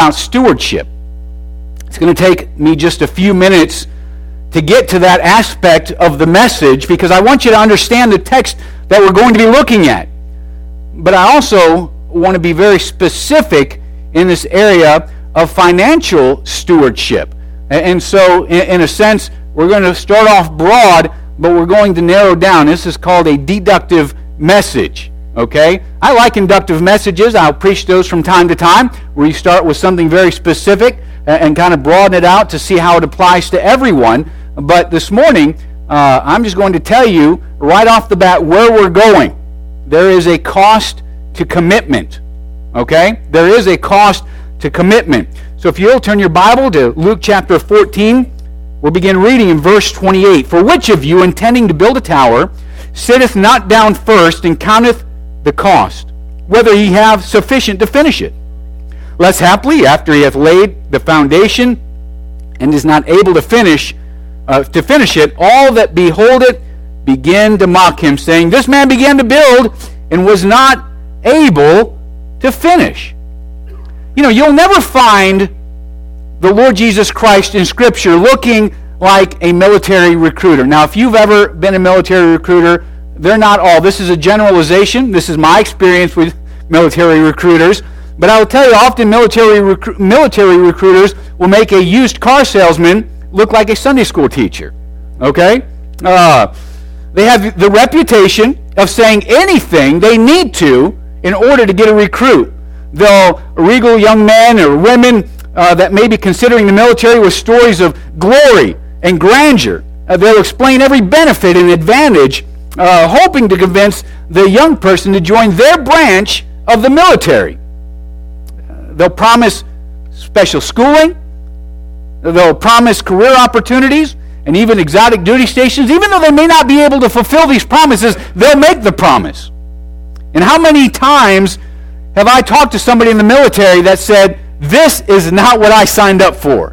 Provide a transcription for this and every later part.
about stewardship. It's going to take me just a few minutes to get to that aspect of the message because I want you to understand the text that we're going to be looking at. But I also want to be very specific in this area of financial stewardship. And so, in a sense, we're going to start off broad, but we're going to narrow down. This is called a deductive message. Okay? I like inductive messages. I'll preach those from time to time, where you start with something very specific and kind of broaden it out to see how it applies to everyone. But this morning, I'm just going to tell you right off the bat where we're going. There is a cost to commitment. Okay? There is a cost to commitment. So if you'll turn your Bible to Luke chapter 14, we'll begin reading in verse 28. For which of you, intending to build a tower, sitteth not down first and counteth the cost, whether he have sufficient to finish it? Lest haply, after he hath laid the foundation, and is not able to finish it, all that behold it begin to mock him, saying, This man began to build and was not able to finish. You know, you'll never find the Lord Jesus Christ in Scripture looking like a military recruiter. Now, if you've ever been a military recruiter, they're not all. This is a generalization. This is my experience with military recruiters. But I will tell you, often military recruiters will make a used car salesman look like a Sunday school teacher. Okay? They have the reputation of saying anything they need to in order to get a recruit. They'll regal young men or women that may be considering the military with stories of glory and grandeur. They'll explain every benefit and advantage, hoping to convince the young person to join their branch of the military. They'll promise special schooling. They'll promise career opportunities and even exotic duty stations. Even though they may not be able to fulfill these promises, they'll make the promise. And how many times have I talked to somebody in the military that said, this is not what I signed up for?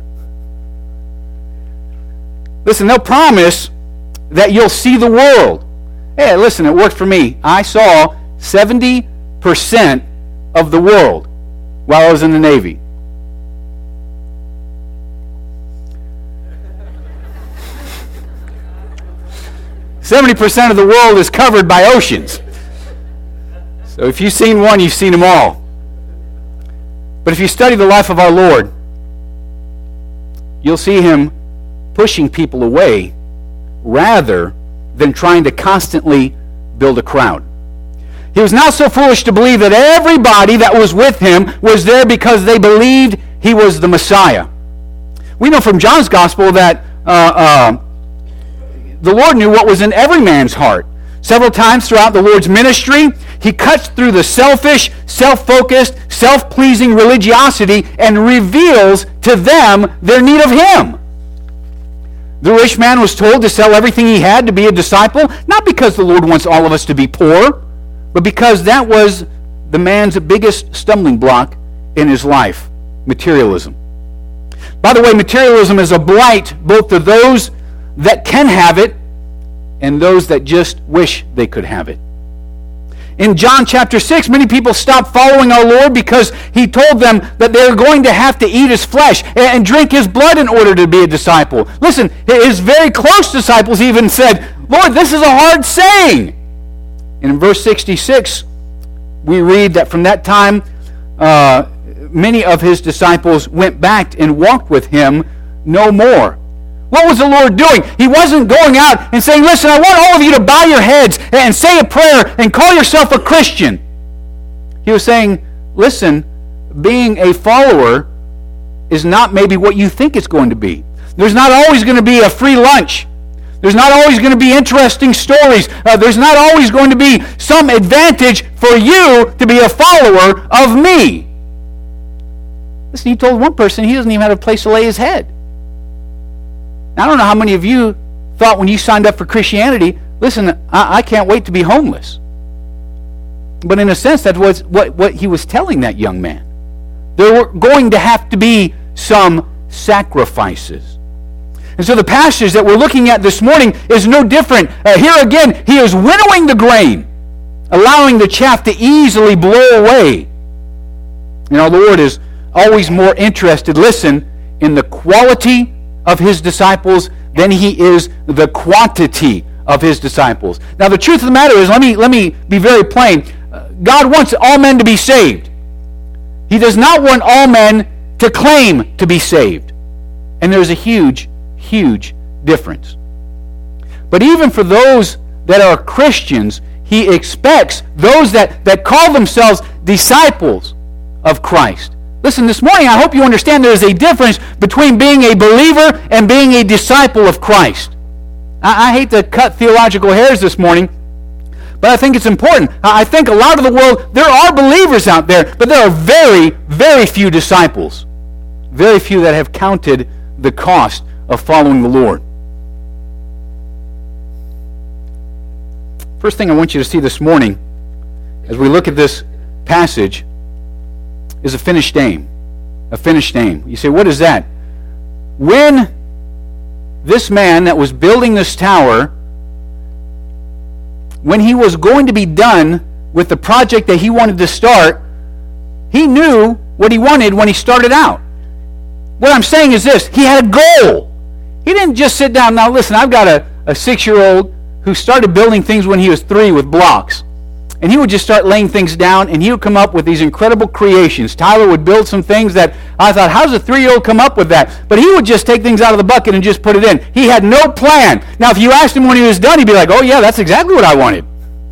Listen, they'll promise that you'll see the world. Hey, listen, it worked for me. I saw 70% of the world while I was in the Navy. %70 of the world is covered by oceans. So if you've seen one, you've seen them all. But if you study the life of our Lord, you'll see him pushing people away rather than trying to constantly build a crowd. He was not so foolish to believe that everybody that was with him was there because they believed he was the Messiah. We know from John's Gospel that the Lord knew what was in every man's heart. Several times throughout the Lord's ministry, he cuts through the selfish, self-focused, self-pleasing religiosity and reveals to them their need of him. The rich man was told to sell everything he had to be a disciple, not because the Lord wants all of us to be poor, but because that was the man's biggest stumbling block in his life, materialism. By the way, materialism is a blight both to those that can have it and those that just wish they could have it. In John chapter 6, many people stopped following our Lord because he told them that they were going to have to eat his flesh and drink his blood in order to be a disciple. Listen, his very close disciples even said, Lord, this is a hard saying. And in verse 66, we read that from that time, many of his disciples went back and walked with him no more. What was the Lord doing? He wasn't going out and saying, listen, I want all of you to bow your heads and say a prayer and call yourself a Christian. He was saying, listen, being a follower is not maybe what you think it's going to be. There's not always going to be a free lunch. There's not always going to be interesting stories. There's not always going to be some advantage for you to be a follower of me. Listen, he told one person he doesn't even have a place to lay his head. Now, I don't know how many of you thought when you signed up for Christianity, listen, I can't wait to be homeless. But in a sense, that was what he was telling that young man. There were going to have to be some sacrifices. And so the passage that we're looking at this morning is no different. Here again, he is winnowing the grain, allowing the chaff to easily blow away. You know, the Lord is always more interested, listen, in the quality of his disciples than he is the quantity of his disciples. Now, the truth of the matter is, let me be very plain. God wants all men to be saved. He does not want all men to claim to be saved. And there's a huge, huge difference. But even for those that are Christians, he expects those that call themselves disciples of Christ. Listen, this morning I hope you understand there is a difference between being a believer and being a disciple of Christ. I hate to cut theological hairs this morning, but I think it's important. I think a lot of the world, there are believers out there, but there are very, very few disciples. Very few that have counted the cost of following the Lord. First thing I want you to see this morning, as we look at this passage, is a finished aim. A finished aim. You say, what is that? When this man that was building this tower, when he was going to be done with the project that he wanted to start, he knew what he wanted when he started out. What I'm saying is this: he had a goal. He didn't just sit down. Now listen, I've got a 6-year-old who started building things when he was 3 with blocks. And he would just start laying things down, and he would come up with these incredible creations. Tyler would build some things that I thought, how does a 3-year-old come up with that? But he would just take things out of the bucket and just put it in. He had no plan. Now, if you asked him when he was done, he'd be like, oh yeah, that's exactly what I wanted.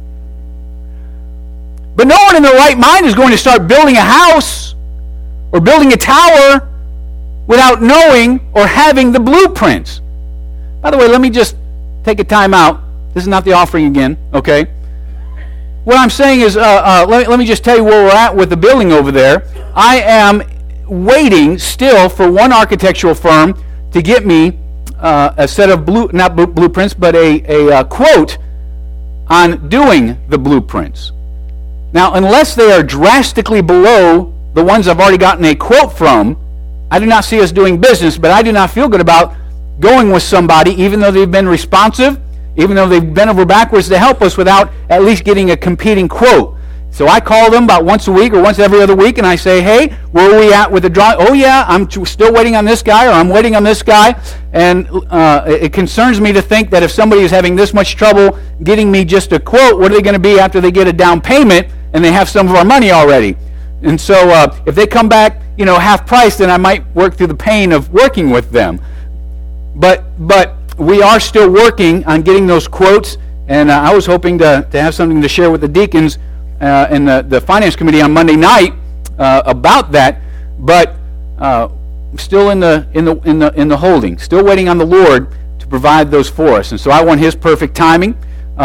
But no one in their right mind is going to start building a house or building a tower without knowing or having the blueprints. By the way, let me just take a time out. This is not the offering again, okay? What I'm saying is, let me just tell you where we're at with the building over there. I am waiting still for one architectural firm to get me a set of blueprints, but a quote on doing the blueprints. Now, unless they are drastically below the ones I've already gotten a quote from, I do not see us doing business, but I do not feel good about going with somebody, even though they've been responsive, even though they've bent over backwards to help us, without at least getting a competing quote. So I call them about once a week or once every other week, and I say, hey, where are we at with the drawing? Oh yeah, I'm still waiting on this guy, or I'm waiting on this guy. And it concerns me to think that if somebody is having this much trouble getting me just a quote, what are they going to be after they get a down payment and they have some of our money already? And so if they come back, half price, then I might work through the pain of working with them. But we are still working on getting those quotes, and I was hoping to have something to share with the deacons and the finance committee on Monday night about that. But still in the holding, still waiting on the Lord to provide those for us. And so I want His perfect timing.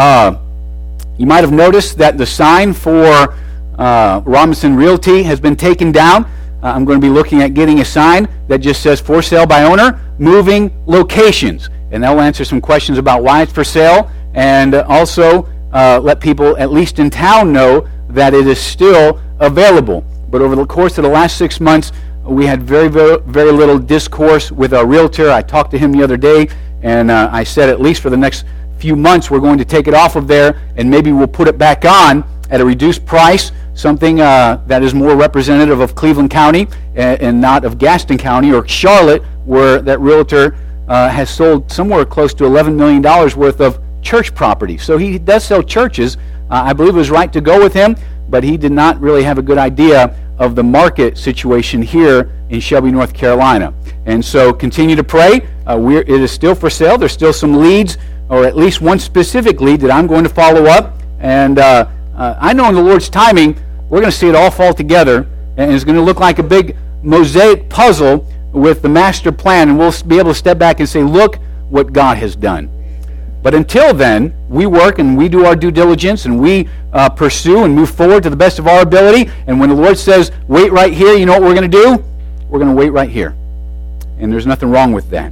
You might have noticed that the sign for Robinson Realty has been taken down. I'm going to be looking at getting a sign that just says "For sale by owner, moving locations," and that will answer some questions about why it's for sale, and also let people, at least in town, know that it is still available. But over the course of the last 6 months, we had very, very, very little discourse with our realtor. I talked to him the other day, and I said at least for the next few months we're going to take it off of there, and maybe we'll put it back on at a reduced price, something that is more representative of Cleveland County and not of Gaston County or Charlotte, where that realtor has sold somewhere close to $11 million worth of church property. So he does sell churches. I believe it was right to go with him, but he did not really have a good idea of the market situation here in Shelby, North Carolina. And so continue to pray. It is still for sale. There's still some leads, or at least one specific lead that I'm going to follow up. And I know in the Lord's timing, we're going to see it all fall together, and it's going to look like a big mosaic puzzle with the master plan, and we'll be able to step back and say, look what God has done. But until then, we work and we do our due diligence, and we pursue and move forward to the best of our ability. And when the Lord says, wait right here, you know what we're going to do? We're going to wait right here. And there's nothing wrong with that.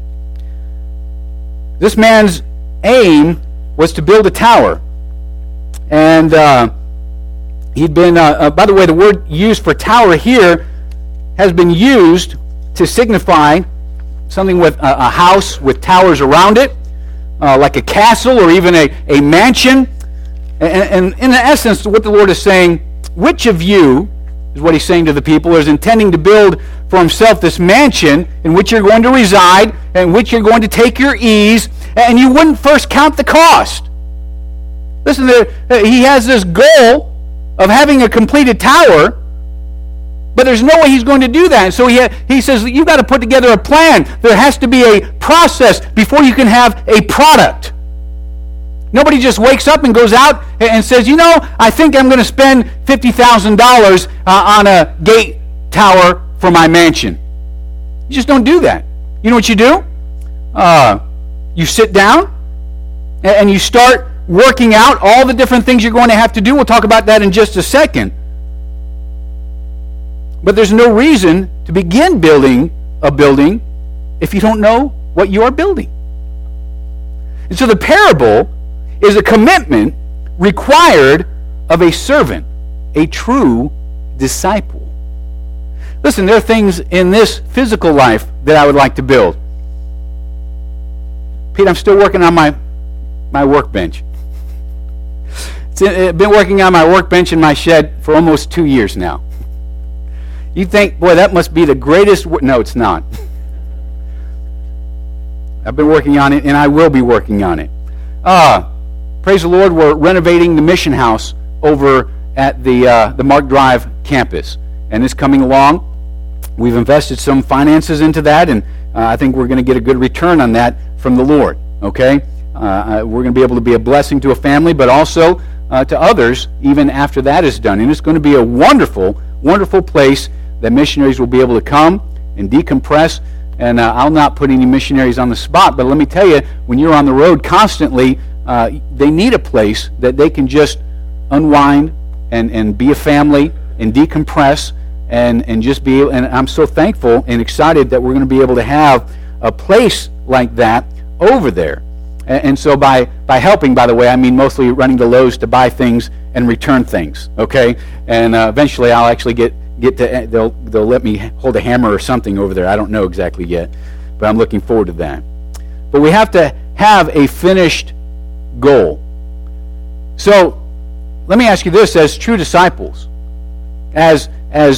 This man's aim was to build a tower. And he'd been, by the way, the word used for tower here has been used to signify something with a house with towers around it, like a castle or even a mansion. And in essence, what the Lord is saying, which of you is what he's saying to the people, is intending to build for himself this mansion in which you're going to reside, in which you're going to take your ease, and you wouldn't first count the cost. Listen, he has this goal of having a completed tower, but there's no way he's going to do that. So he says, you've got to put together a plan. There has to be a process before you can have a product. Nobody just wakes up and goes out and says, I think I'm going to spend $50,000 on a gate tower for my mansion. You just don't do that. You know what you do? You sit down and you start working out all the different things you're going to have to do. We'll talk about that in just a second. But there's no reason to begin building a building if you don't know what you are building. And so the parable is a commitment required of a servant, a true disciple. Listen, there are things in this physical life that I would like to build. Pete, I'm still working on my workbench. I've been working on my workbench in my shed for almost 2 years now. You think, boy, that must be the greatest No, it's not. I've been working on it, and I will be working on it. Praise the Lord, we're renovating the mission house over at the Mark Drive campus, and it's coming along. We've invested some finances into that, and I think we're going to get a good return on that from the Lord, okay? We're going to be able to be a blessing to a family, but also to others even after that is done. And it's going to be a wonderful, wonderful place that missionaries will be able to come and decompress. And I'll not put any missionaries on the spot, but let me tell you, when you're on the road constantly, they need a place that they can just unwind and be a family and decompress and just be. And I'm so thankful and excited that we're going to be able to have a place like that over there. And so by helping, by the way, I mean mostly running to Lowe's to buy things and return things, okay? And eventually I'll actually get to, they'll let me hold a hammer or something over there. I don't know exactly yet, but I'm looking forward to that. But we have to have a finished goal. So let me ask you this: as true disciples, as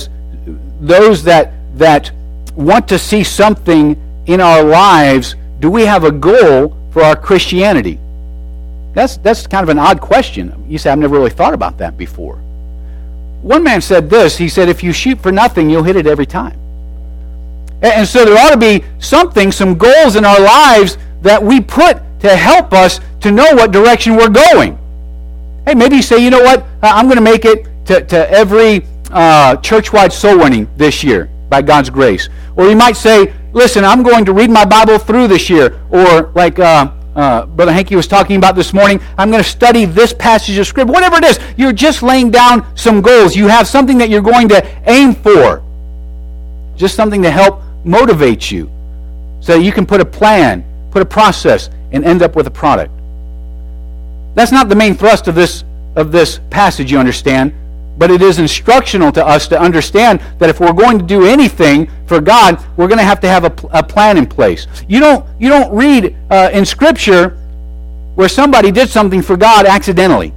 those that want to see something in our lives, do we have a goal for our Christianity? That's kind of an odd question. You say, I've never really thought about that before. One man said this. He said, if you shoot for nothing, you'll hit it every time. And so there ought to be something, some goals in our lives that we put to help us to know what direction we're going. Hey, maybe you say, you know what, I'm going to make it to every church-wide soul winning this year by God's grace. Or you might say, listen, I'm going to read my Bible through this year. Or like Brother Hanky was talking about this morning, I'm going to study this passage of Scripture. Whatever it is, you're just laying down some goals. You have something that you're going to aim for. Just something to help motivate you so that you can put a plan, put a process, and end up with a product. That's not the main thrust of this passage, you understand, but it is instructional to us to understand that if we're going to do anything for God, we're going to have a plan in place. You don't read in Scripture where somebody did something for God accidentally.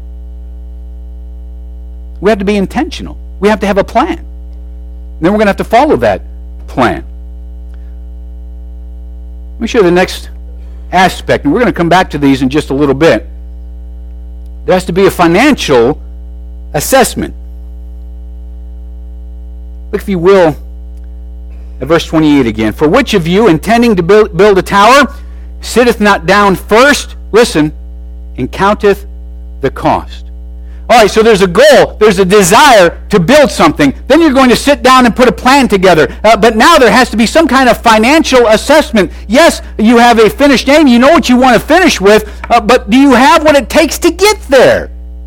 We have to be intentional. We have to have a plan. And then we're going to have to follow that plan. Let me show you the next aspect, and we're going to come back to these in just a little bit. There has to be a financial assessment. Look, if you will, at verse 28 again. For which of you, intending to build a tower, sitteth not down first, listen, and counteth the cost? All right, so there's a goal, there's a desire to build something. Then you're going to sit down and put a plan together. But now there has to be some kind of financial assessment. Yes, you have a finished aim, you know what you want to finish with, but do you have what it takes to get there?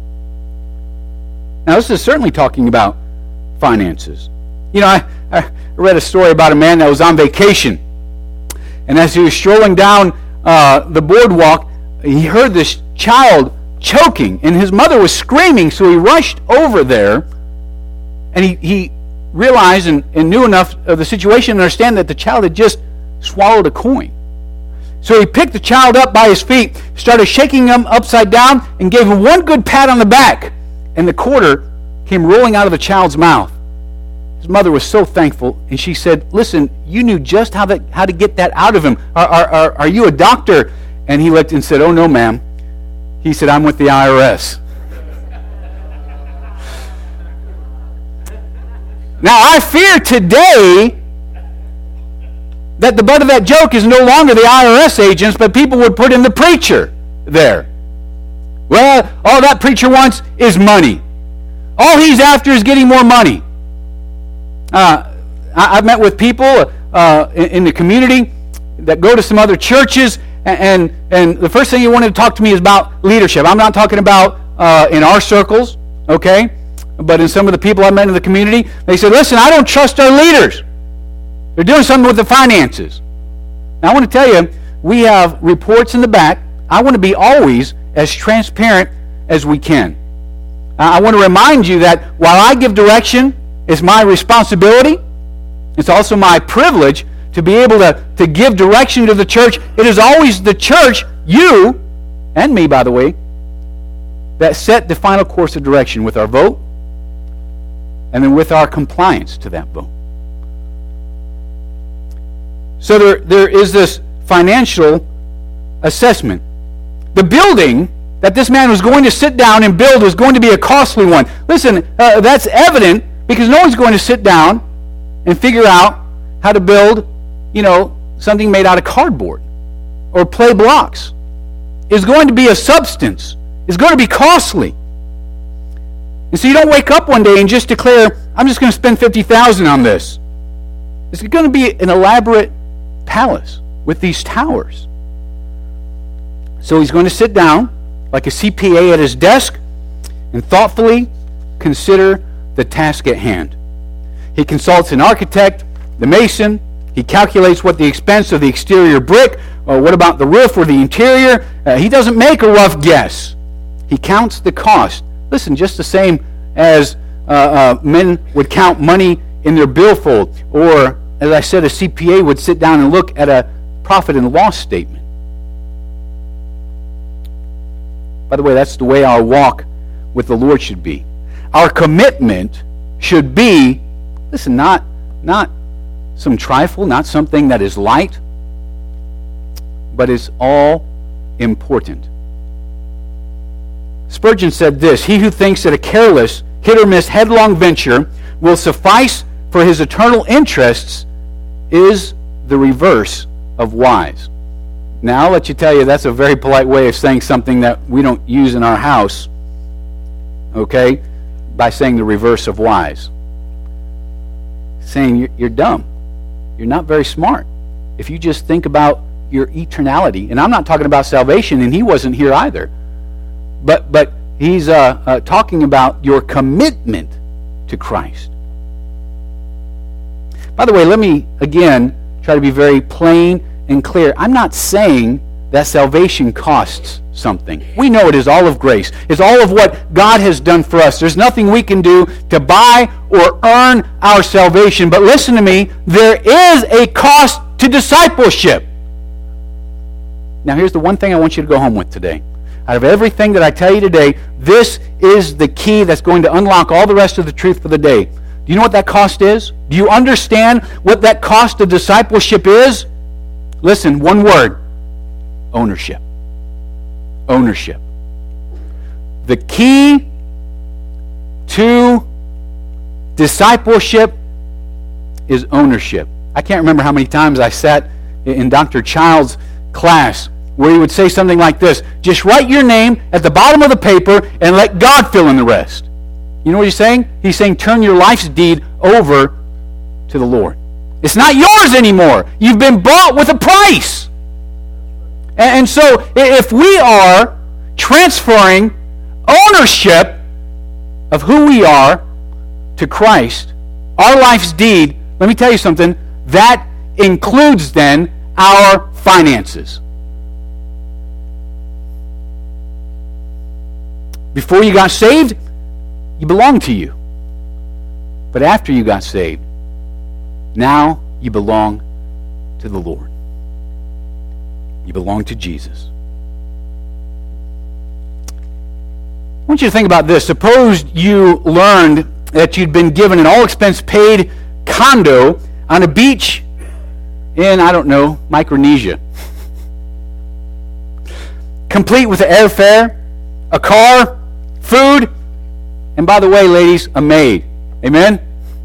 Now, this is certainly talking about finances. You know, I read a story about a man that was on vacation, and as he was strolling down the boardwalk, he heard this child choking, and his mother was screaming, so he rushed over there, and he realized and knew enough of the situation to understand that the child had just swallowed a coin. So he picked the child up by his feet, started shaking him upside down, and gave him one good pat on the back, and the quarter came rolling out of the child's mouth. His mother was so thankful, and she said, listen, you knew just how to get that out of him. Are you a doctor? And he looked and said, oh, no, ma'am. He said, I'm with the IRS. Now, I fear today that the butt of that joke is no longer the IRS agents, but people would put in the preacher there. Well, all that preacher wants is money. All he's after is getting more money. I've met with people in the community that go to some other churches, and the first thing you want to talk to me is about leadership. I'm not talking about in our circles, okay? But in some of the people I met in the community, they said, listen, I don't trust our leaders. They're doing something with the finances. Now, I want to tell you, we have reports in the back. I want to be always as transparent as we can. I want to remind you that while I give direction, it's my responsibility. It's also my privilege to be able to give direction to the church. It is always the church, you, and me, by the way, that set the final course of direction with our vote and then with our compliance to that vote. So there is this financial assessment. The building that this man was going to sit down and build was going to be a costly one. Listen, that's evident because no one's going to sit down and figure out how to build, something made out of cardboard or play blocks. It's going to be a substance. It's going to be costly. And so you don't wake up one day and just declare, I'm just going to spend $50,000 on this. It's going to be an elaborate palace with these towers. So he's going to sit down like a CPA at his desk and thoughtfully consider the task at hand. He consults an architect, the mason. He calculates what the expense of the exterior brick, or what about the roof or the interior. He doesn't make a rough guess. He counts the cost. Listen, just the same as men would count money in their billfold, or, as I said, a CPA would sit down and look at a profit and loss statement. By the way, that's the way our walk with the Lord should be. Our commitment should be, listen, not some trifle, not something that is light, but is all important. Spurgeon said this, he who thinks that a careless, hit-or-miss, headlong venture will suffice for his eternal interests is the reverse of wise. Now, I'll let you tell you that's a very polite way of saying something that we don't use in our house, okay, by saying the reverse of wise. Saying you're dumb. You're not very smart. If you just think about your eternality, and I'm not talking about salvation, and he wasn't here either, but he's talking about your commitment to Christ. By the way, let me again try to be very plain and clear. I'm not saying that salvation costs something. We know it is all of grace. It's all of what God has done for us. There's nothing we can do to buy or earn our salvation. But listen to me, there is a cost to discipleship. Now here's the one thing I want you to go home with today. Out of everything that I tell you today, this is the key that's going to unlock all the rest of the truth for the day. Do you know what that cost is? Do you understand what that cost of discipleship is? Listen, one word. Ownership. Ownership. The key to discipleship is ownership. I can't remember how many times I sat in Dr. Child's class where he would say something like this, just write your name at the bottom of the paper and let God fill in the rest. You know what he's saying? He's saying turn your life's deed over to the Lord. It's not yours anymore. You've been bought with a price. And so if we are transferring ownership of who we are to Christ, our life's deed, let me tell you something, that includes then our finances. Before you got saved, you belonged to you. But after you got saved, now you belong to the Lord. You belong to Jesus. I want you to think about this. Suppose you learned that you'd been given an all-expense-paid condo on a beach in, I don't know, Micronesia. Complete with airfare, a car, food, and by the way, ladies, a maid. Amen?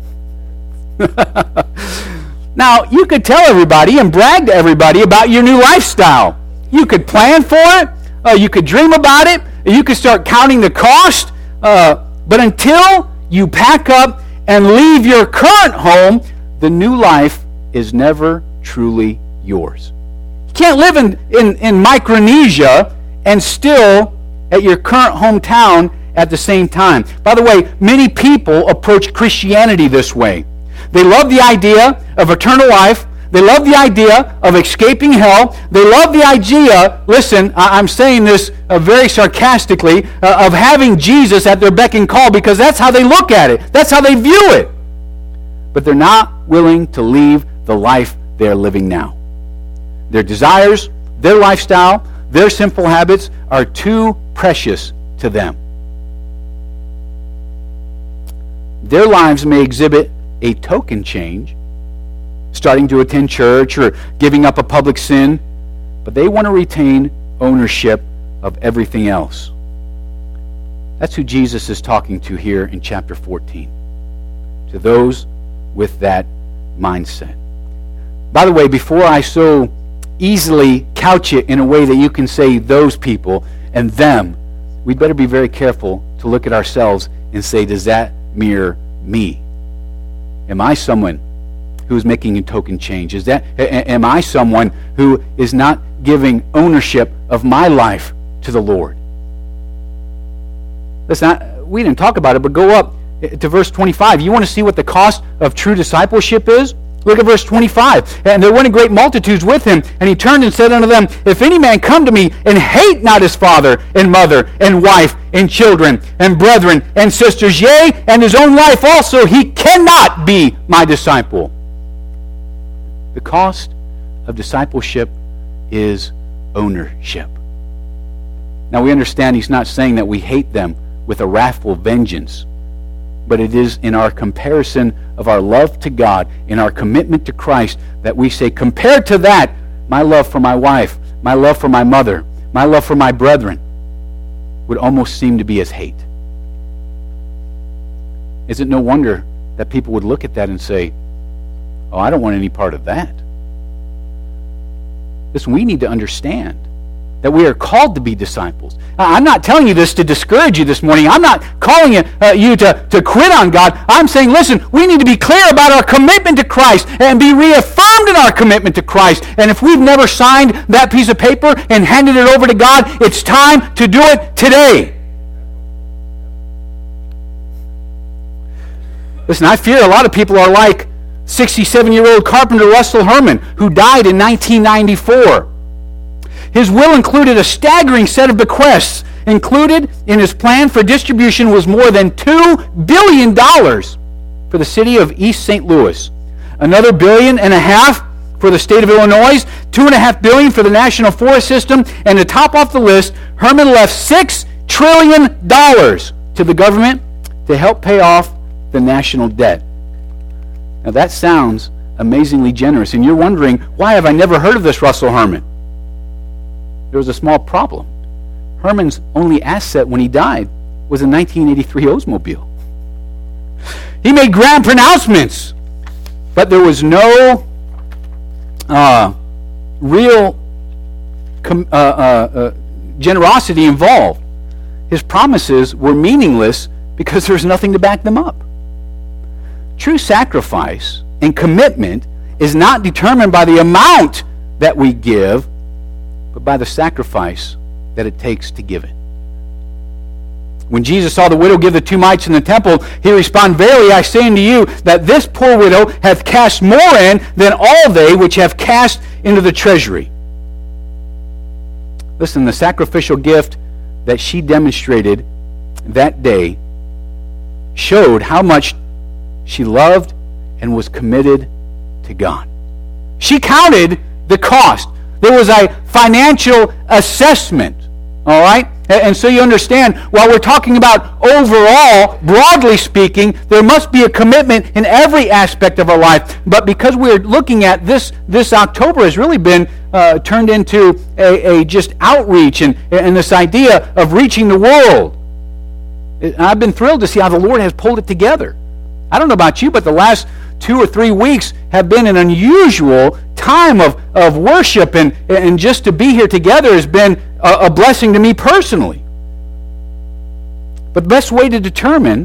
Now, you could tell everybody and brag to everybody about your new lifestyle. You could plan for it. You could dream about it. You could start counting the cost. But until you pack up and leave your current home, the new life is never truly yours. You can't live in Micronesia and still at your current hometown at the same time. By the way, many people approach Christianity this way. They love the idea of eternal life. They love the idea of escaping hell. They love the idea, listen, I'm saying this very sarcastically, of having Jesus at their beck and call, because that's how they look at it. That's how they view it. But they're not willing to leave the life they're living now. Their desires, their lifestyle, their sinful habits are too precious to them. Their lives may exhibit a token change, starting to attend church or giving up a public sin, but they want to retain ownership of everything else. That's who Jesus is talking to here in chapter 14, to those with that mindset. By the way, before I so easily couch it in a way that you can say those people and them, we'd better be very careful to look at ourselves and say, does that mirror me? Am I someone who is making a token change? Am I someone who is not giving ownership of my life to the Lord? Listen, we didn't talk about it, but go up to verse 25. You want to see what the cost of true discipleship is? Look at verse 25. And there went great multitudes with him, and he turned and said unto them, If any man come to me and hate not his father and mother and wife and children and brethren and sisters, yea, and his own life also, he cannot be my disciple. The cost of discipleship is ownership. Now we understand he's not saying that we hate them with a wrathful vengeance, but it is in our comparison of our love to God, in our commitment to Christ, that we say, compared to that, my love for my wife, my love for my mother, my love for my brethren would almost seem to be as hate. Is it no wonder that people would look at that and say, oh, I don't want any part of that? Listen, we need to understand that we are called to be disciples. I'm not telling you this to discourage you this morning. I'm not calling you to quit on God. I'm saying, listen, we need to be clear about our commitment to Christ and be reaffirmed in our commitment to Christ. And if we've never signed that piece of paper and handed it over to God, it's time to do it today. Listen, I fear a lot of people are like 67-year-old carpenter Russell Herman, who died in 1994. His will included a staggering set of bequests. Included in his plan for distribution was more than $2 billion for the city of East St. Louis, another $1.5 billion for the state of Illinois, $2.5 billion for the National Forest System, and to top off the list, Herman left $6 trillion to the government to help pay off the national debt. Now that sounds amazingly generous, and you're wondering, why have I never heard of this Russell Herman? There was a small problem. Herman's only asset when he died was a 1983 Oldsmobile. He made grand pronouncements, but there was no real generosity involved. His promises were meaningless because there was nothing to back them up. True sacrifice and commitment is not determined by the amount that we give, but by the sacrifice that it takes to give it. When Jesus saw the widow give the 2 mites in the temple, he responded, Verily I say unto you, that this poor widow hath cast more in than all they which have cast into the treasury. Listen, the sacrificial gift that she demonstrated that day showed how much she loved and was committed to God. She counted the cost. There was a financial assessment, all right? And so you understand, while we're talking about overall, broadly speaking, there must be a commitment in every aspect of our life. But because we're looking at this October has really been turned into a just outreach and this idea of reaching the world. I've been thrilled to see how the Lord has pulled it together. I don't know about you, but the last 2 or 3 weeks have been an unusual time of worship, and just to be here together has been a blessing to me personally. But the best way to determine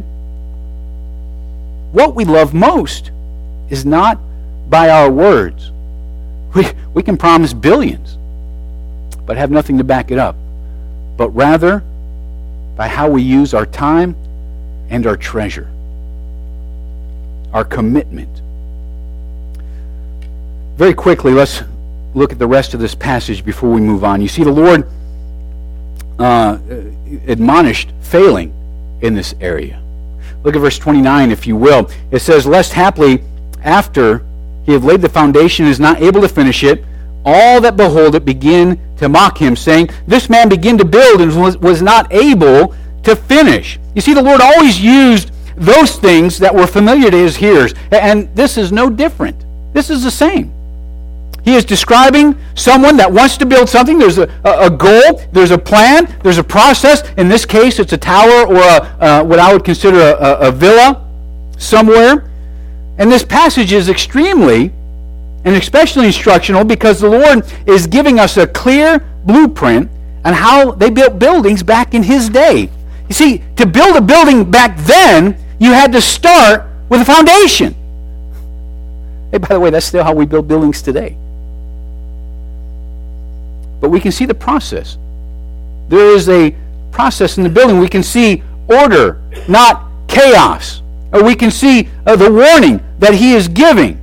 what we love most is not by our words. We can promise billions, but have nothing to back it up. But rather, by how we use our time and our treasure, our commitment. Very quickly, let's look at the rest of this passage before we move on. You see, the Lord admonished failing in this area. Look at verse 29, if you will. It says, "Lest haply, after he had laid the foundation and is not able to finish it, all that behold it begin to mock him, saying, This man began to build and was not able to finish." You see, the Lord always used those things that were familiar to his hearers. And this is no different. This is the same. He is describing someone that wants to build something. There's a goal, there's a plan, there's a process. In this case, it's a tower or what I would consider a villa somewhere. And this passage is extremely and especially instructional because the Lord is giving us a clear blueprint on how they built buildings back in his day. You see, to build a building back then, you had to start with a foundation. Hey, by the way, that's still how we build buildings today. But we can see the process. There is a process in the building. We can see order, not chaos. Or we can see the warning that he is giving.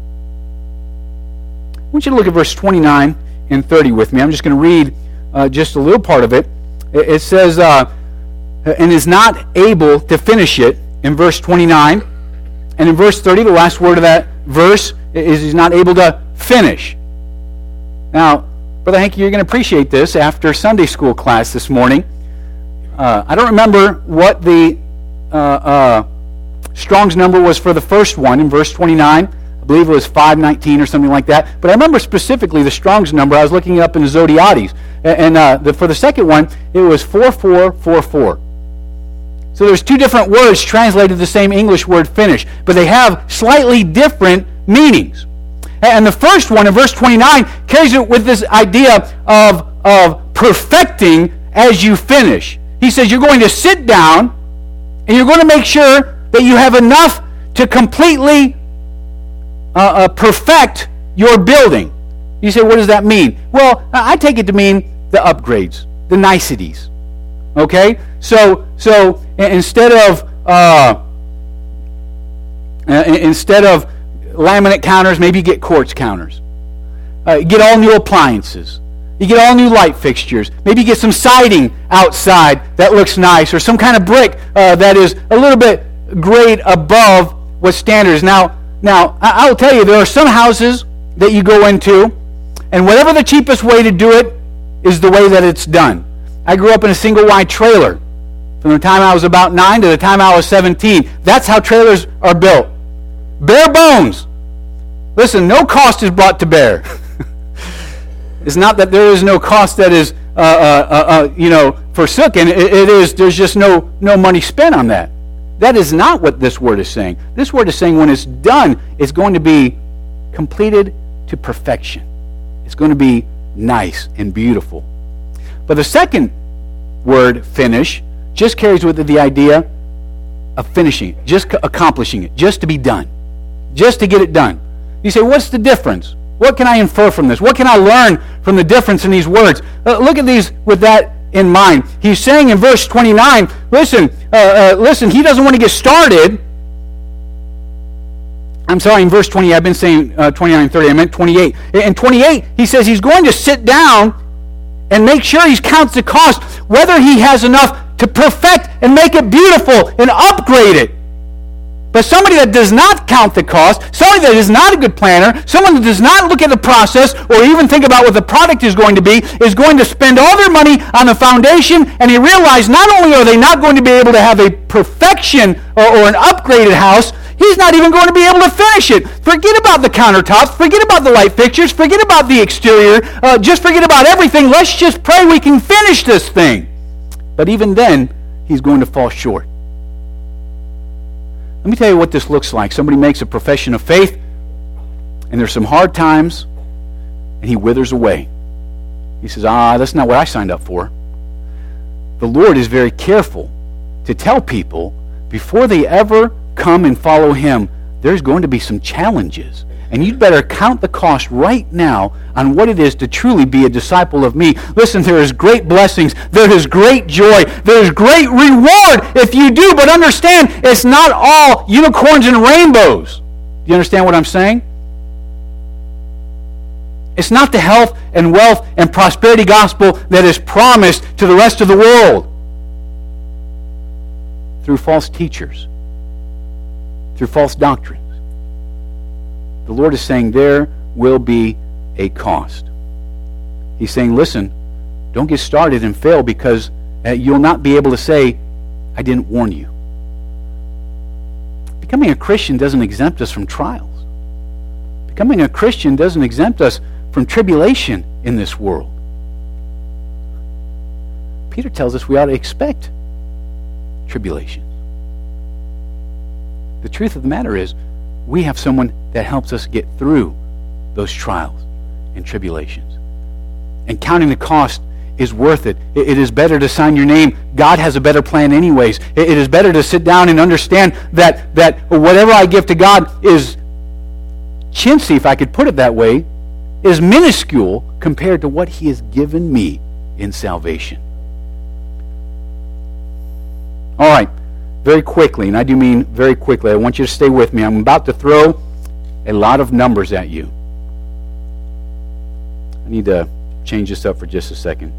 I want you to look at verse 29 and 30 with me. I'm just going to read just a little part of it. It says, and is not able to finish it in verse 29. And in verse 30, the last word of that verse is he's not able to finish. Now, Brother Hanky, you're going to appreciate this after Sunday school class this morning. I don't remember what the Strong's number was for the first one in verse 29. I believe it was 519 or something like that. But I remember specifically the Strong's number. I was looking it up in the Zodiates. And for the second one, it was 4444. So there's two different words translated the same English word finish, but they have slightly different meanings. And the first one in verse 29 carries it with this idea of perfecting as you finish. He says you're going to sit down and you're going to make sure that you have enough to completely perfect your building. You say, what does that mean? Well, I take it to mean the upgrades, the niceties. Okay? So instead of laminate counters, maybe you get quartz counters. You get all new appliances. You get all new light fixtures. Maybe you get some siding outside that looks nice, or some kind of brick that is a little bit grade above what standard is. Now, I'll tell you, there are some houses that you go into, and whatever the cheapest way to do it is the way that it's done. I grew up in a single-wide trailer from the time I was about 9 to the time I was 17. That's how trailers are built. Bare bones. Listen, no cost is brought to bear. It's not that there is no cost that is, forsook, and it is. There's just no money spent on that. That is not what this word is saying. This word is saying when it's done, it's going to be completed to perfection. It's going to be nice and beautiful. But the second word, finish, just carries with it the idea of finishing it, just accomplishing it, just to be done, just to get it done. You say, what's the difference? What can I infer from this? What can I learn from the difference in these words? Look at these with that in mind. He's saying in verse 29, listen, he doesn't want to get started. I'm sorry, in verse 20, I've been saying 29, 30, I meant 28. In 28, he says he's going to sit down and make sure he counts the cost, whether he has enough to perfect and make it beautiful and upgrade it. But somebody that does not count the cost, somebody that is not a good planner, someone that does not look at the process or even think about what the product is going to be, is going to spend all their money on the foundation, and you realize not only are they not going to be able to have a perfection or an upgraded house, he's not even going to be able to finish it. Forget about the countertops, forget about the light fixtures, forget about the exterior, just forget about everything. Let's just pray we can finish this thing. But even then, he's going to fall short. Let me tell you what this looks like. Somebody makes a profession of faith, and there's some hard times, and he withers away. He says, that's not what I signed up for. The Lord is very careful to tell people before they ever come and follow him, there's going to be some challenges. And you'd better count the cost right now on what it is to truly be a disciple of me. Listen, there is great blessings. There is great joy. There is great reward if you do. But understand, it's not all unicorns and rainbows. Do you understand what I'm saying? It's not the health and wealth and prosperity gospel that is promised to the rest of the world through false teachers, through false doctrines. The Lord is saying there will be a cost. He's saying, listen, don't get started and fail, because you'll not be able to say, I didn't warn you. Becoming a Christian doesn't exempt us from trials. Becoming a Christian doesn't exempt us from tribulation in this world. Peter tells us we ought to expect tribulations. The truth of the matter is, we have someone that helps us get through those trials and tribulations. And counting the cost is worth it. It is better to sign your name. God has a better plan anyways. It is better to sit down and understand that whatever I give to God is chintzy, if I could put it that way, is minuscule compared to what he has given me in salvation. All right. Very quickly, and I do mean very quickly, I want you to stay with me. I'm about to throw a lot of numbers at you. I need to change this up for just a second.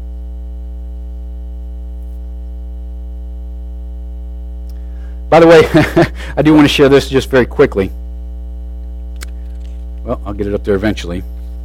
By the way, I do want to share this just very quickly. Well, I'll get it up there eventually.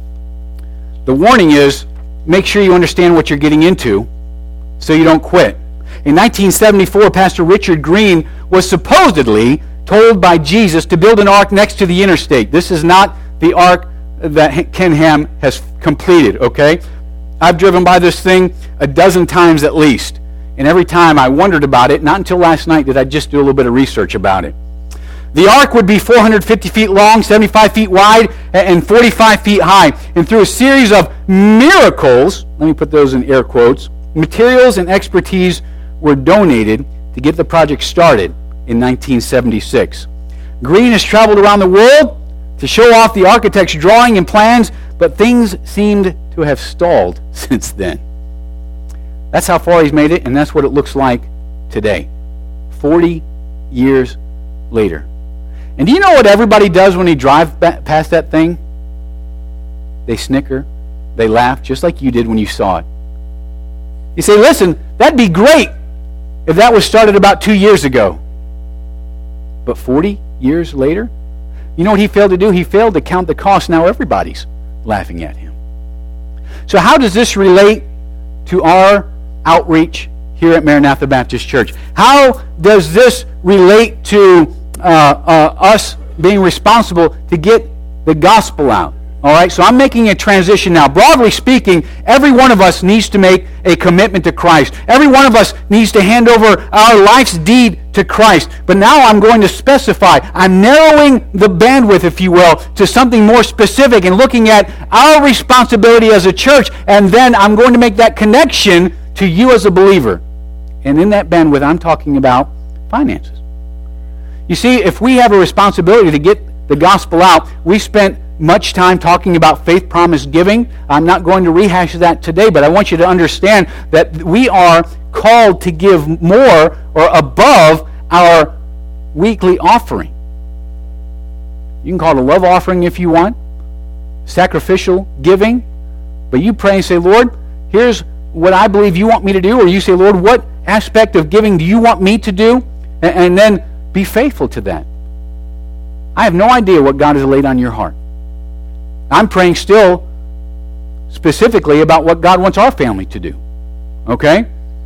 The warning is, make sure you understand what you're getting into so you don't quit. In 1974, Pastor Richard Green was supposedly told by Jesus to build an ark next to the interstate. This is not the ark that Ken Ham has completed, okay? I've driven by this thing a dozen times at least. And every time I wondered about it. Not until last night did I just do a little bit of research about it. The ark would be 450 feet long, 75 feet wide, and 45 feet high. And through a series of miracles, let me put those in air quotes, materials and expertise were donated to get the project started in 1976. Green has traveled around the world to show off the architect's drawing and plans, but things seemed to have stalled since then. That's how far he's made it, and that's what it looks like today, 40 years later. And do you know what everybody does when they drive past that thing? They snicker, they laugh, just like you did when you saw it. You say, listen, that'd be great if that was started about 2 years ago. But 40 years later, you know what he failed to do? He failed to count the cost. Now everybody's laughing at him. So how does this relate to our outreach here at Maranatha Baptist Church? How does this relate to us being responsible to get the gospel out? All right, so I'm making a transition now. Broadly speaking, every one of us needs to make a commitment to Christ. Every one of us needs to hand over our life's deed to Christ. But now I'm going to specify. I'm narrowing the bandwidth, if you will, to something more specific and looking at our responsibility as a church. And then I'm going to make that connection to you as a believer. And in that bandwidth, I'm talking about finances. You see, if we have a responsibility to get the gospel out, we spent much time talking about faith promise giving. I'm not going to rehash that today, but I want you to understand that we are called to give more or above our weekly offering. You can call it a love offering if you want, sacrificial giving, but you pray and say, Lord, here's what I believe you want me to do, or you say, Lord, what aspect of giving do you want me to do? And then be faithful to that. I have no idea what God has laid on your heart. I'm praying still specifically about what God wants our family to do. Okay?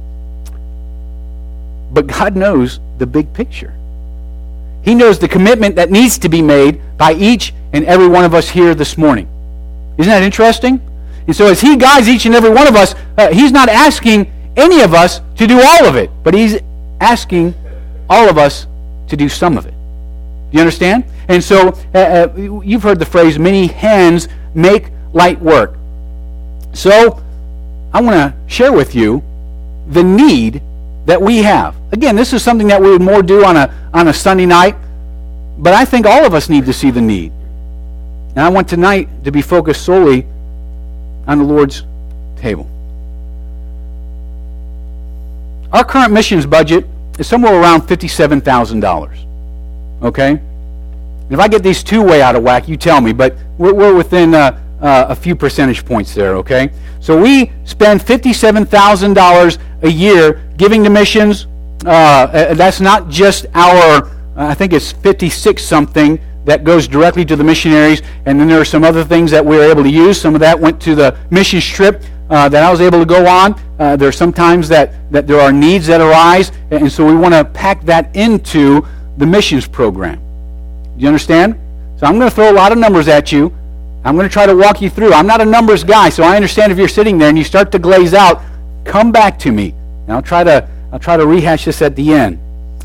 But God knows the big picture. He knows the commitment that needs to be made by each and every one of us here this morning. Isn't that interesting? And so as He guides each and every one of us, He's not asking any of us to do all of it, but He's asking all of us to do some of it. Do you understand? And so you've heard the phrase, many hands make light work. So I want to share with you the need that we have. Again, this is something that we would more do on a Sunday night, but I think all of us need to see the need. And I want tonight to be focused solely on the Lord's table. Our current missions budget is somewhere around $57,000. Okay? If I get these two way out of whack, you tell me, but we're within a few percentage points there, okay? So we spend $57,000 a year giving to missions. That's not just our, I think it's 56-something that goes directly to the missionaries, and then there are some other things that we were able to use. Some of that went to the mission trip that I was able to go on. There are some times that there are needs that arise, and so we want to pack that into the missions program. Do you understand? So I'm going to throw a lot of numbers at you. I'm going to try to walk you through. I'm not a numbers guy, so I understand if you're sitting there and you start to glaze out, come back to me. And I'll try to rehash this at the end.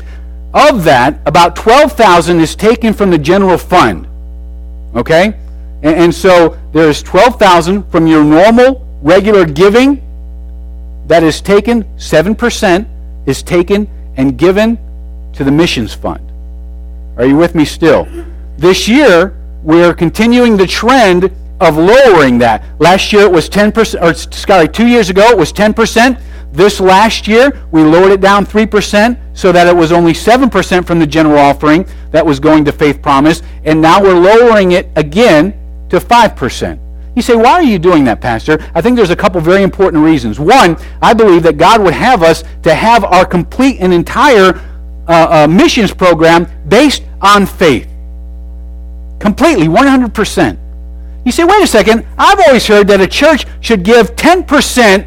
Of that, about $12,000 is taken from the general fund. Okay? And so there's $12,000 from your normal, regular giving that is taken, 7% is taken and given to the missions fund. Are you with me still? This year, we're continuing the trend of lowering that. Last year it was 10%, 2 years ago it was 10%. This last year, we lowered it down 3% so that it was only 7% from the general offering that was going to Faith Promise, and now we're lowering it again to 5%. You say, why are you doing that, Pastor? I think there's a couple very important reasons. One, I believe that God would have us to have our complete and entire missions program based on faith. Completely, 100%. You say, wait a second, I've always heard that a church should give 10%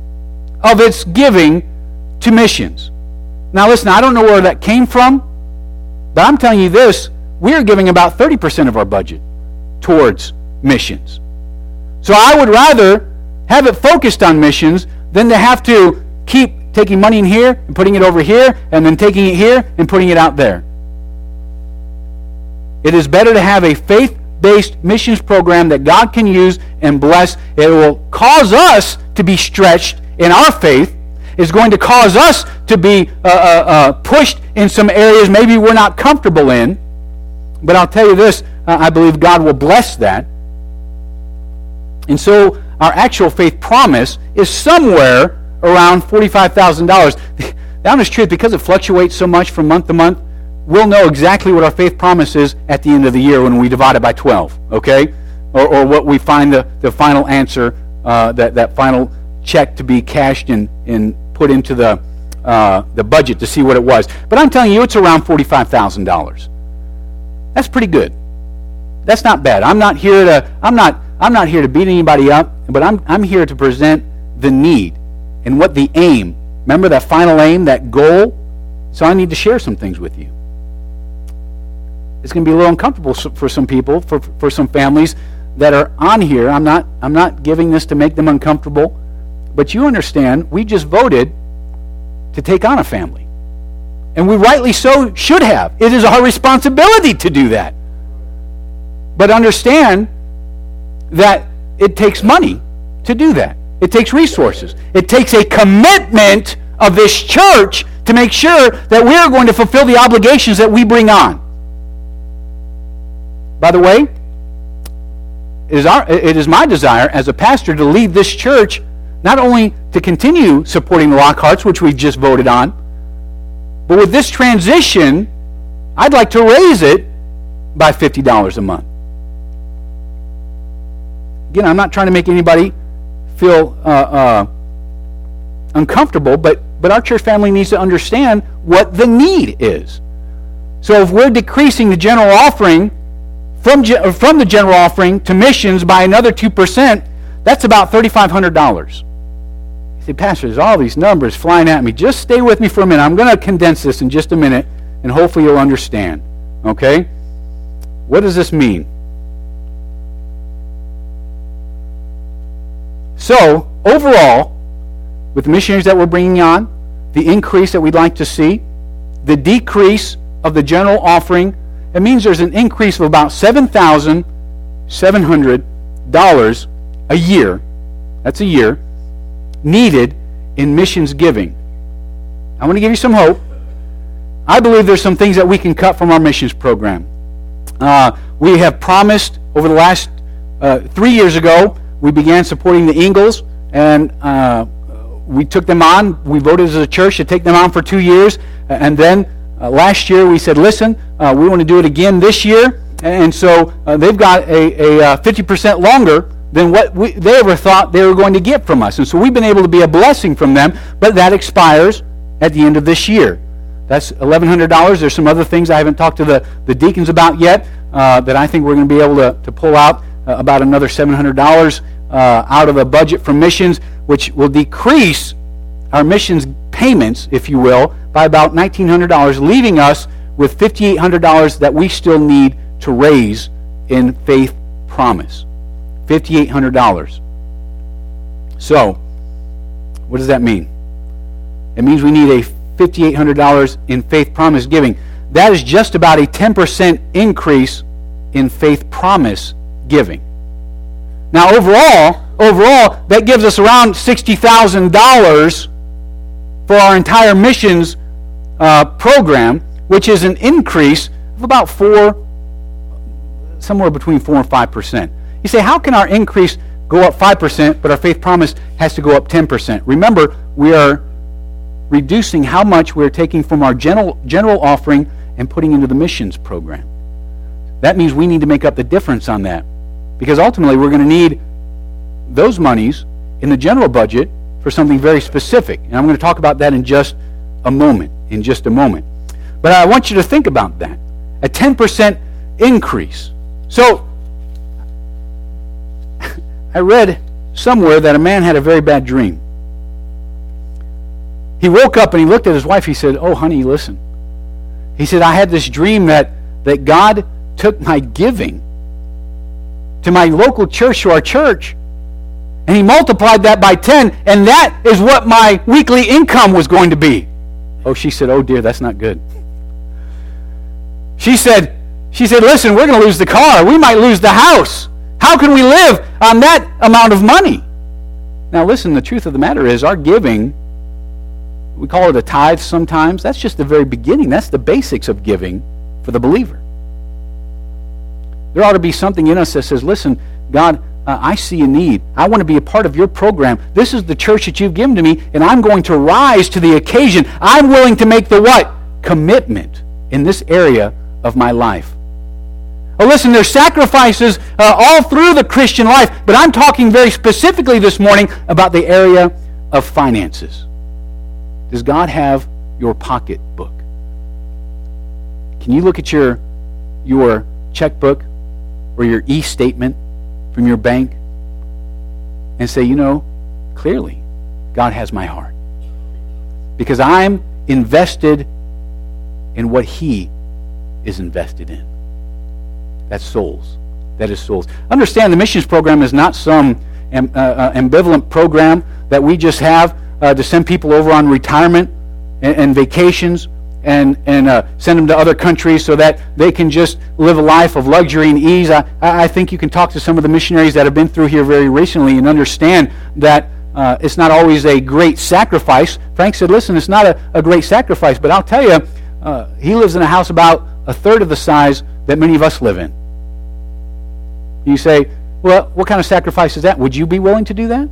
of its giving to missions. Now listen, I don't know where that came from, but I'm telling you this, we're giving about 30% of our budget towards missions. So I would rather have it focused on missions than to have to keep taking money in here and putting it over here and then taking it here and putting it out there. It is better to have a faith-based missions program that God can use and bless. It will cause us to be stretched in our faith. It's going to cause us to be pushed in some areas maybe we're not comfortable in. But I'll tell you this, I believe God will bless that. And so our actual faith promise is somewhere around $45,000. The honest truth, because it fluctuates so much from month to month, we'll know exactly what our faith promise is at the end of the year when we divide it by 12, okay? Or what we find the final answer, that final check to be cashed and put into the budget to see what it was. But I'm telling you, it's around $45,000. That's pretty good. That's not bad. I'm not here to beat anybody up, but I'm here to present the need and what the aim. Remember that final aim, that goal? So I need to share some things with you. It's going to be a little uncomfortable for some people, for some families that are on here. I'm not giving this to make them uncomfortable, but you understand, we just voted to take on a family. And we rightly so should have. It is our responsibility to do that. But understand that it takes money to do that. It takes resources. It takes a commitment of this church to make sure that we are going to fulfill the obligations that we bring on. By the way, it is my desire as a pastor to lead this church not only to continue supporting the Lockharts, which we've just voted on, but with this transition, I'd like to raise it by $50 a month. Again, I'm not trying to make anybody feel uncomfortable, but our church family needs to understand what the need is. So if we're decreasing the general offering from the general offering to missions by another 2%, that's about $3,500. You say, Pastor, there's all these numbers flying at me. Just stay with me for a minute. I'm going to condense this in just a minute, and hopefully you'll understand. Okay? What does this mean? So, overall, with the missionaries that we're bringing on, the increase that we'd like to see, the decrease of the general offering, it means there's an increase of about $7,700 a year, that's a year, needed in missions giving. I want to give you some hope. I believe there's some things that we can cut from our missions program. We have promised over the last 3 years ago, we began supporting the Ingles, and we took them on. We voted as a church to take them on for 2 years, and then last year we said, listen, we want to do it again this year, and so they've got a 50% longer than what they ever thought they were going to get from us. And so we've been able to be a blessing from them, but that expires at the end of this year. That's $1,100. There's some other things I haven't talked to the deacons about yet that I think we're going to be able to pull out about another $700 out of the budget for missions, which will decrease our missions payments, if you will, by about $1,900, leaving us with $5,800 that we still need to raise in faith promise. $5,800. So, what does that mean? It means we need a $5,800 in faith promise giving. That is just about a 10% increase in faith promise giving. Now, overall, that gives us around $60,000 for our entire missions program, which is an increase of about somewhere between 4 and 5%. You say, how can our increase go up 5%, but our faith promise has to go up 10%? Remember, we are reducing how much we're taking from our general offering and putting into the missions program. That means we need to make up the difference on that, because ultimately we're going to need those monies in the general budget for something very specific. And I'm going to talk about that in just a moment. But I want you to think about that. A 10% increase. So, I read somewhere that a man had a very bad dream. He woke up and he looked at his wife. He said, "Oh, honey, listen." He said, "I had this dream that God took my giving to my local church, to our church, and He multiplied that by 10, and that is what my weekly income was going to be." Oh, she said, "Oh dear, that's not good." She said, "Listen, we're going to lose the car. We might lose the house. How can we live on that amount of money?" Now listen, the truth of the matter is our giving, we call it a tithe sometimes. That's just the very beginning. That's the basics of giving for the believer. There ought to be something in us that says, listen, God, I see a need. I want to be a part of your program. This is the church that you've given to me, and I'm going to rise to the occasion. I'm willing to make the what? Commitment in this area of my life. Oh, listen, there's sacrifices all through the Christian life, but I'm talking very specifically this morning about the area of finances. Does God have your pocketbook? Can you look at your checkbook or your e-statement from your bank and say, clearly, God has my heart. Because I'm invested in what He is invested in. That's souls. That is souls. Understand, the missions program is not some ambivalent program that we just have to send people over on retirement and vacations and send them to other countries so that they can just live a life of luxury and ease. I think you can talk to some of the missionaries that have been through here very recently and understand that it's not always a great sacrifice. Frank said, listen, it's not a great sacrifice, but I'll tell you, he lives in a house about a third of the size that many of us live in. You say, well, what kind of sacrifice is that? Would you be willing to do that?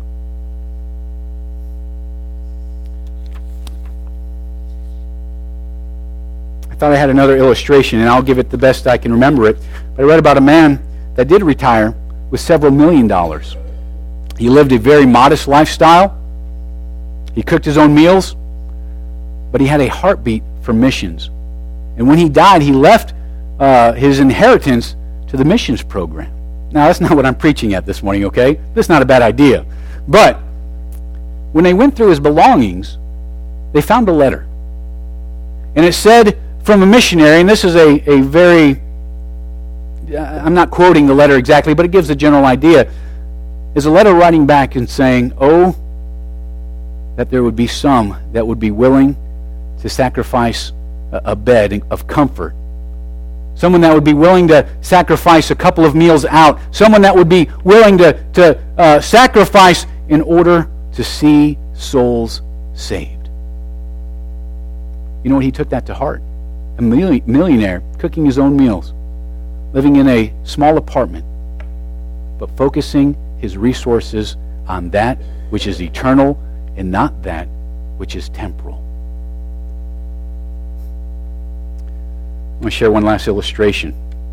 I thought I had another illustration, and I'll give it the best I can remember it. But I read about a man that did retire with several $1 million. He lived a very modest lifestyle. He cooked his own meals, but he had a heartbeat for missions. And when he died, he left his inheritance to the missions program. Now, that's not what I'm preaching at this morning, okay? That's not a bad idea. But when they went through his belongings, they found a letter. And it said from a missionary, and this is a very, I'm not quoting the letter exactly, but it gives a general idea, is a letter writing back and saying, oh, that there would be some that would be willing to sacrifice a bed of comfort. Someone that would be willing to sacrifice a couple of meals out. Someone that would be willing to sacrifice in order to see souls saved. You know what? He took that to heart. A millionaire cooking his own meals, living in a small apartment, but focusing his resources on that which is eternal and not that which is temporal. I'm going to share one last illustration.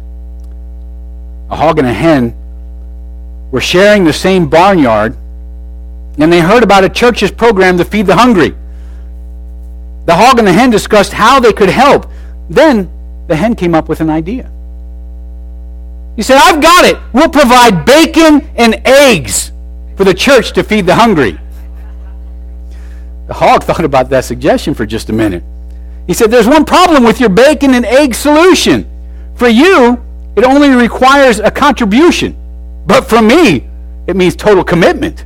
A hog and a hen were sharing the same barnyard, and they heard about a church's program to feed the hungry. The hog and the hen discussed how they could help. Then the hen came up with an idea. He said, I've got it. We'll provide bacon and eggs for the church to feed the hungry. The hog thought about that suggestion for just a minute. He said, there's one problem with your bacon and egg solution. For you, it only requires a contribution. But for me, it means total commitment.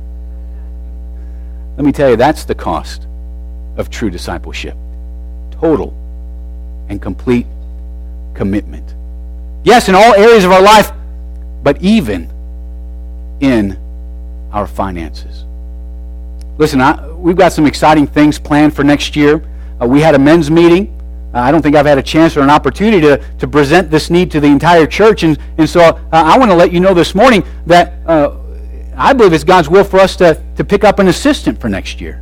Let me tell you, that's the cost of true discipleship. Total and complete commitment. Yes, in all areas of our life, but even in our finances. Listen, we've got some exciting things planned for next year. We had a men's meeting. I don't think I've had a chance or an opportunity to present this need to the entire church. And so I want to let you know this morning that I believe it's God's will for us to pick up an assistant for next year.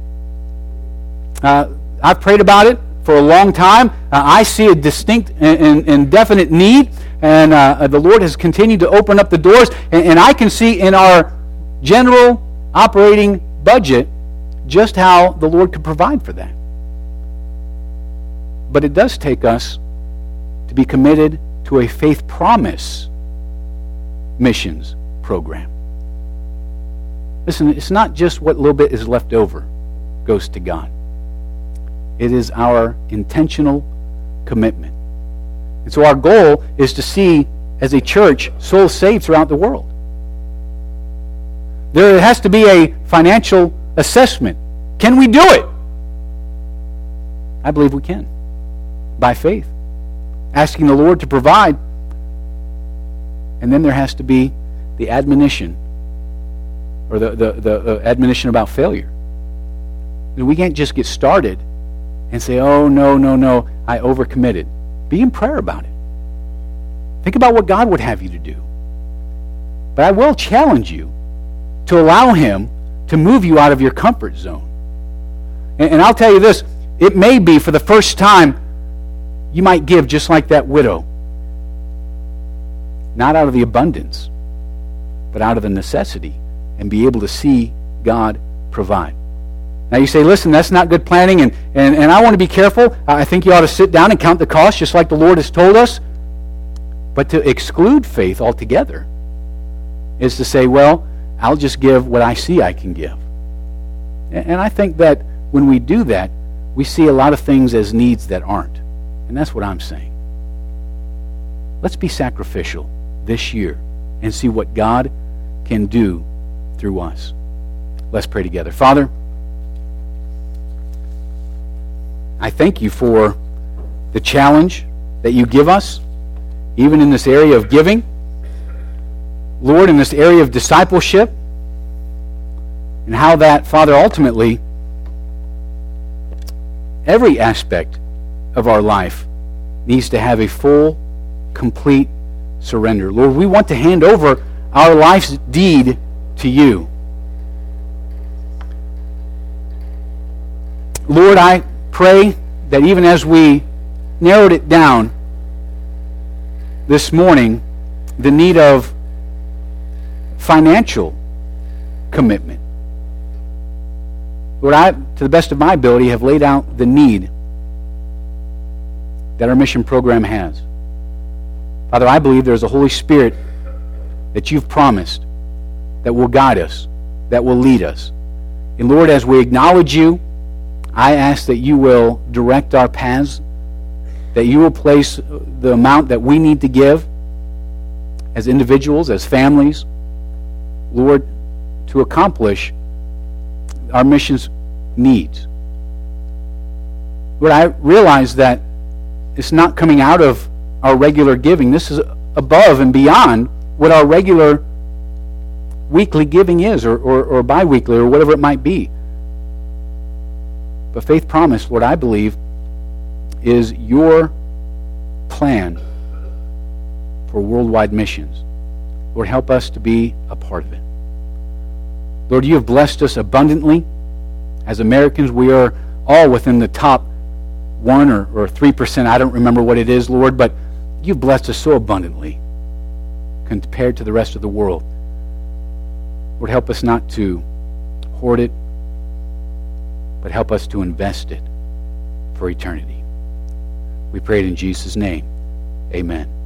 I've prayed about it for a long time. I see a distinct and definite need. And the Lord has continued to open up the doors. And I can see in our general operating budget just how the Lord could provide for that. But it does take us to be committed to a faith promise missions program. Listen, it's not just what little bit is left over goes to God. It is our intentional commitment. And so our goal is to see, as a church, souls saved throughout the world. There has to be a financial assessment. Can we do it? I believe we can. By faith. Asking the Lord to provide. And then there has to be the admonition, or the admonition about failure. We can't just get started and say, oh, no, I overcommitted. Be in prayer about it. Think about what God would have you to do. But I will challenge you to allow Him to move you out of your comfort zone. And I'll tell you this, it may be for the first time you might give just like that widow. Not out of the abundance, but out of the necessity, and be able to see God provide. Now you say, listen, that's not good planning, and I want to be careful. I think you ought to sit down and count the cost, just like the Lord has told us. But to exclude faith altogether is to say, well, I'll just give what I see I can give. And I think that when we do that, we see a lot of things as needs that aren't. And that's what I'm saying. Let's be sacrificial this year and see what God can do through us. Let's pray together. Father, I thank you for the challenge that you give us, even in this area of giving. Lord, in this area of discipleship, and how that, Father, ultimately, every aspect of our life needs to have a full, complete surrender. Lord, we want to hand over our life's deed to you. Lord, I pray that even as we narrowed it down this morning, the need of financial commitment. Lord, I, to the best of my ability, have laid out the need that our mission program has. Father, I believe there's a Holy Spirit that you've promised that will guide us, that will lead us. And Lord, as we acknowledge you, I ask that you will direct our paths, that you will place the amount that we need to give as individuals, as families, Lord, to accomplish our mission's needs. Lord, I realize that it's not coming out of our regular giving. This is above and beyond what our regular weekly giving is, or bi-weekly, or whatever it might be. But Faith Promise, Lord, I believe, is your plan for worldwide missions. Lord, help us to be a part of it. Lord, you have blessed us abundantly. As Americans, we are all within the top 1 or 3%. I don't remember what it is, Lord, but you've blessed us so abundantly compared to the rest of the world. Lord, help us not to hoard it, but help us to invest it for eternity. We pray it in Jesus' name. Amen.